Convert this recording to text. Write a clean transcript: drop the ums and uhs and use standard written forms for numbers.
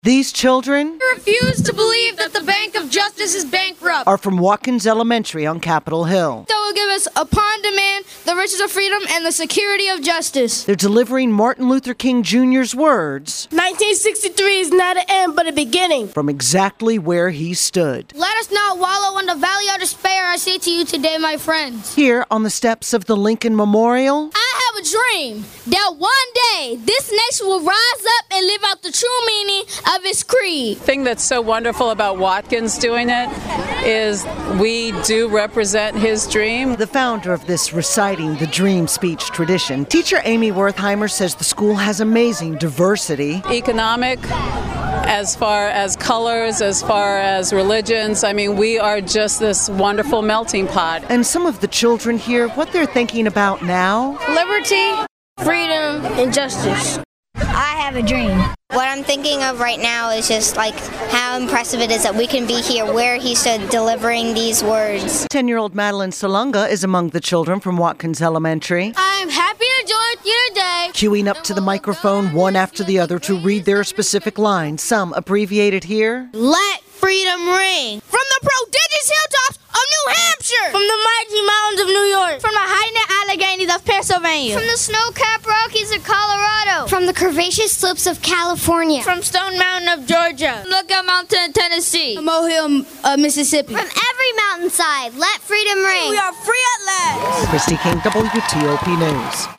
These children refuse to believe that the Bank of Justice is bankrupt. Are from Watkins Elementary on Capitol Hill. That will give us, upon demand, the riches of freedom and the security of justice. They're delivering Martin Luther King Jr.'s words. 1963 is not an end, but a beginning. From exactly where he stood. Let us not wallow in the valley of despair, I say to you today, my friends. Here on the steps of the Lincoln Memorial. I have a dream that one day this nation will rise up and live out the true meaning of its creed. The thing that's so wonderful about Watkins doing it is we do represent his dream. The founder of this reciting the dream speech tradition, teacher Amy Wertheimer, says the school has amazing diversity. Economic, as far as colors, as far as religions. I mean, we are just this wonderful melting pot. And some of the children here, what they're thinking about now? Liberty, freedom, and justice. I have a dream. What I'm thinking of right now is just like how impressive it is that we can be here where he stood delivering these words. 10-year-old Madeline Salunga is among the children from Watkins Elementary. I'm happy to join you today. Queuing up to the microphone one after the other to read their specific lines, some abbreviated here. Let freedom ring. From the prodigious hilltops of New Hampshire. From the mighty mountains of New York. From the high Alleghanies of Pennsylvania. From the snow-capped Rockies of Colorado. From the curvaceous slopes of California. From Stone Mountain of Georgia. Lookout Mountain, Tennessee. Mohill, Mississippi. From every mountainside, let freedom ring. We are free at last. Christy King, WTOP News.